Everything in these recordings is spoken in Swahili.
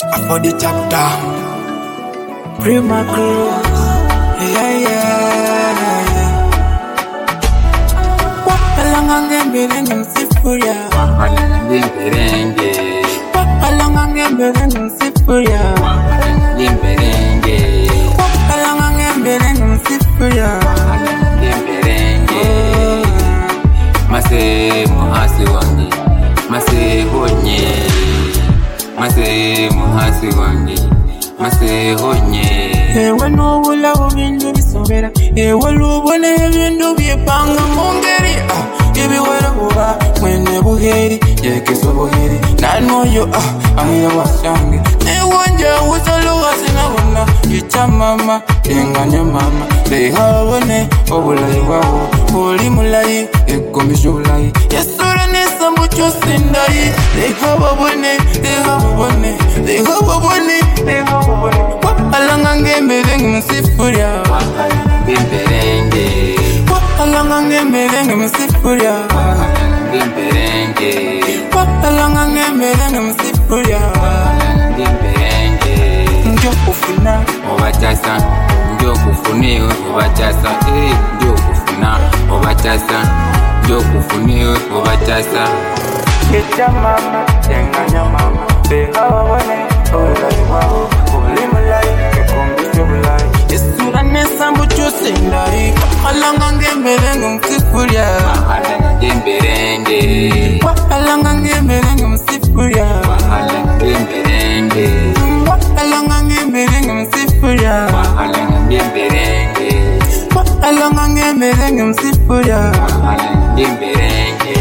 for the chapter. Prima Cruz, Wapalangange mbelenge msifuria, Wapalangange mberenge, Wapalangange mbelenge msifuria, Wapalangange mberenge, Wapalangange mbelenge msifuria, Wapalangange mberenge. Mase muhasi wangi, mase honye, mase muhasi wangi, mase honye. Ewe nubula ubindu bisobera, ewe lubone ebindu byepanga mungeri. Ibiwera buba mwene buheri, yekeso buheri nanoyo aya wasange ewanje usaloga sinabona yica mama enganya mama behabone obulayi bwawo oli mulayi ekomisha obulayi yesura nesambu cyose ndayi behabone wapalangange mberenge msifuria, Wapalangange mberenge, wapalangange mberenge msifuria, Wapalangange mberenge, Wapalangange mberenge msifuria, Wapalangange mberenge. njo kufuna Obachasa, njo kufuniwe obachasa, njo kufuna obachasa, njo kufuniwe obachasa. yica mama enganya mama behabone obulayi bwawo oli mulayi ekomisha obulayi yesura nesambu cyose ndayi wapalangange mberenge msifuria, Wapalangange mberenge, wapalangange mberenge msifuria, Wapalangange mberenge, wapalangange mberenge msifuria, Wapalangange mberenge, wapalangange mberenge msifuria. Wapalangange mberenge.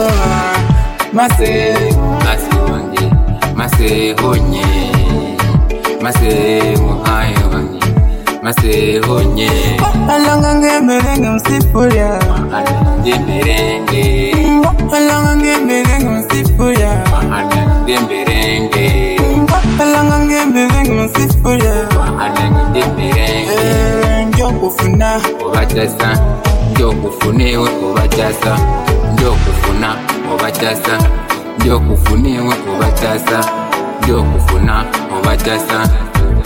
Mase Mase wangi, mase honye, mase muhaye wangi, mase honye. Wapalangange mberenge msifuria, Wapalangange mberenge, wapalangange mberenge msifuria, Wapalangange mberenge, wapalangange mberenge msifuria. Wapalangange mberenge. Njo kufuna Obachasa, njo kufuniwe obachasa, njo kufuna obachasa, njo kufuniwe obachasa, njo kufuna obachasa.